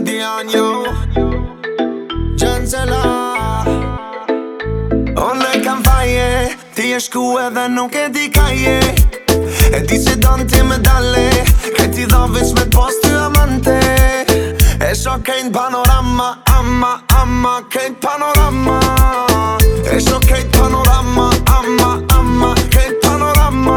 Guardian, yo Gjensela Unë e kam faje Ti e shku edhe nuk e di ka je E di se don ti me dalle Kaj ti dha veç me post ty amante E sho kejt panorama Amma, kejt panorama E sho kejt panorama Amma, kejt panorama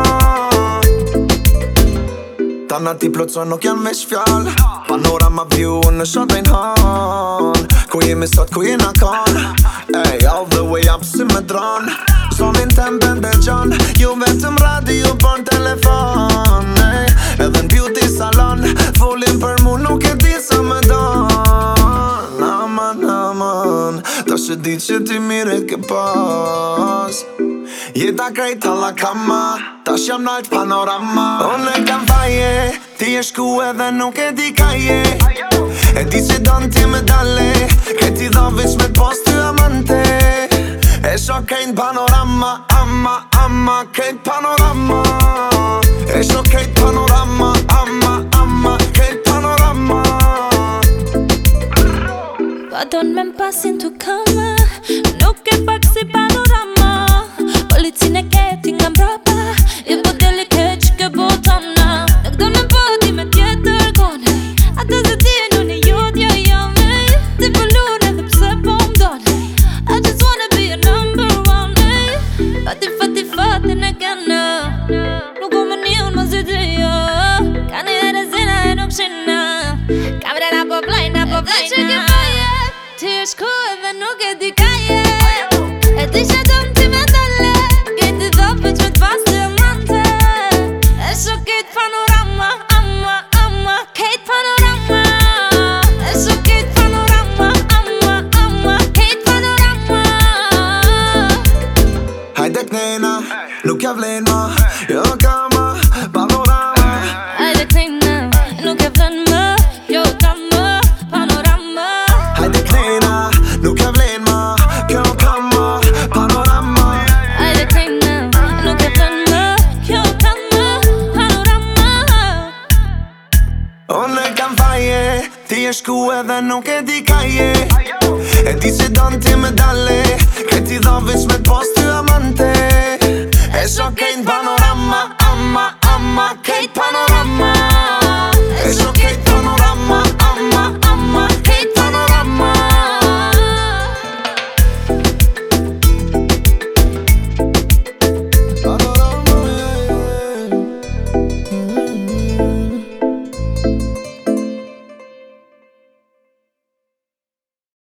Tana ti plotson nuk janë me shfjall Panorama view në shotin hon Ku jemi sot, ku jena kon Ey, all the way up si me dron Zonin tem bende gjon Ju vetëm radio por telefon Ey, edhe në beauty salon Folin për mu nuk e di sa me don Aman Ta shë di që ti mire ke pas Jeta krejt alla kama Ta shjam nalt panorama Unë e kam faje Ti e shku edhe nuk e di ka je E di se don ti me dalle Kaj ti dha veç me post ty amante E sho kejt panorama Amma, kejt panorama E sho kejt panorama Amma, kejt panorama Pa don me m'pasin t'u kama Nuk e pak si panorama Policin e keti nga mbrapa I po delicate që ke botona Nuk do në poti me tjetër kone Ata se ti e nune jodja jame Ti po lune dhe pse po m'done I just wanna be your number one Fati në kena Nuk u më një unë më zidhja Ka një herë zina e nuk shina Kamre na po blajna Dhe që ke faje Ti e shku edhe nuk e di ka je E di që do ti me dalle Kejti dha veç me t'pas të amante E sho kejt panorama Amma, kejt panorama E sho kejt panorama Amma, kejt panorama Hajde knejna, nuk ja vlen ma Jo kama, panorama Hajde knejna, nuk ja vlen ma Jo kama, panorama Hajde knejna, nuk ja vlen ma Jo kama, panorama Hajde knejna, nuk ja vlen ma Jo kama, panorama Unë e kam faje Ti e shku edhe nuk e di ka je E di se don ti me dalle Kaj ti dha veç me post ty amante E sho kejt panorama Amma, kejt panorama